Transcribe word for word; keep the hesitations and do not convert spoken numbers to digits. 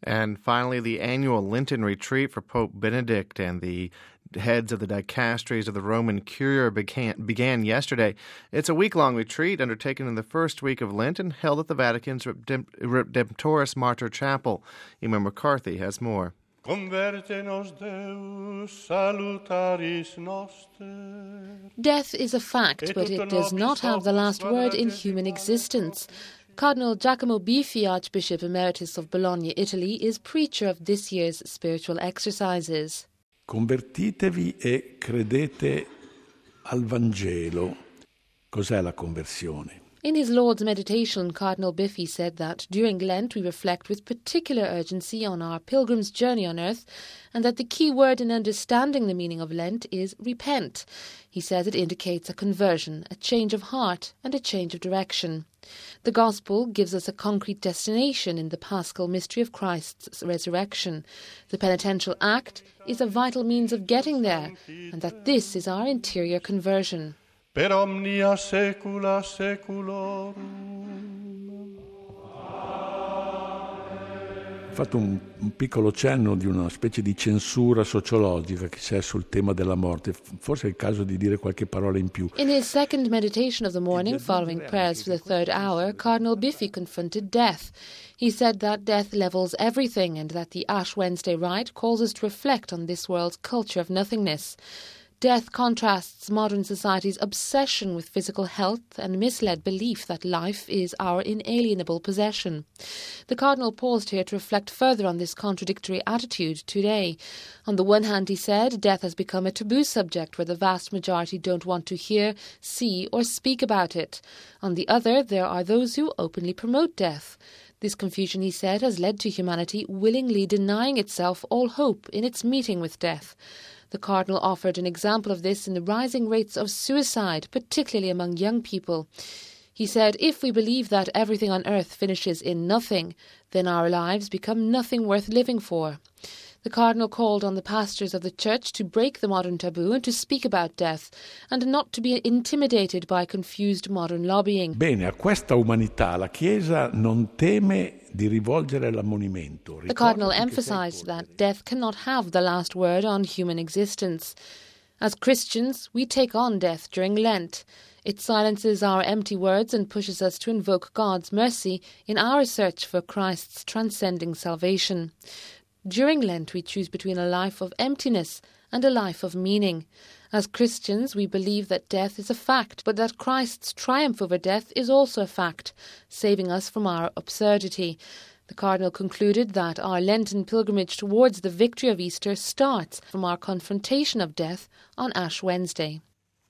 And finally, the annual Lenten retreat for Pope Benedict and the heads of the dicasteries of the Roman Curia began, began yesterday. It's a week-long retreat undertaken in the first week of Lent and held at the Vatican's Redemptoris Mater Chapel. Eamon McCarthy has more. Converte nos Deus salutaris noster. Death is a fact, but it does not have the last word in human existence. Cardinal Giacomo Biffi, Archbishop Emeritus of Bologna, Italy, is preacher of this year's spiritual exercises. Convertitevi e credete al Vangelo. Cos'è la conversione? In his Lord's Meditation, Cardinal Biffi said that during Lent we reflect with particular urgency on our pilgrim's journey on earth, and that the key word in understanding the meaning of Lent is repent. He says it indicates a conversion, a change of heart, and a change of direction. The Gospel gives us a concrete destination in the paschal mystery of Christ's resurrection. The penitential act is a vital means of getting there, and that this is our interior conversion. Per omnia saecula saeculorum. Ho fatto un, un piccolo cenno di una specie di censura sociologica che c'è sul tema della morte. Forse è il caso di dire qualche parola in più. In his second meditation of the morning, following prayers for the third hour, Cardinal Biffi confronted death. He said that death levels everything and that the Ash Wednesday rite calls us to reflect on this world's culture of nothingness. Death contrasts modern society's obsession with physical health and misled belief that life is our inalienable possession. The Cardinal paused here to reflect further on this contradictory attitude today. On the one hand, he said, death has become a taboo subject where the vast majority don't want to hear, see or speak about it. On the other, there are those who openly promote death. This confusion, he said, has led to humanity willingly denying itself all hope in its meeting with death. The Cardinal offered an example of this in the rising rates of suicide, particularly among young people. He said, if we believe that everything on earth finishes in nothing, then our lives become nothing worth living for. The Cardinal called on the pastors of the Church to break the modern taboo and to speak about death, and not to be intimidated by confused modern lobbying. Bene, a questa umanità la Chiesa non teme di rivolgere l'ammonimento. The Cardinal emphasized that death cannot have the last word on human existence. As Christians, we take on death during Lent. It silences our empty words and pushes us to invoke God's mercy in our search for Christ's transcending salvation. During Lent, we choose between a life of emptiness and a life of meaning. As Christians, we believe that death is a fact, but that Christ's triumph over death is also a fact, saving us from our absurdity. The Cardinal concluded that our Lenten pilgrimage towards the victory of Easter starts from our confrontation of death on Ash Wednesday.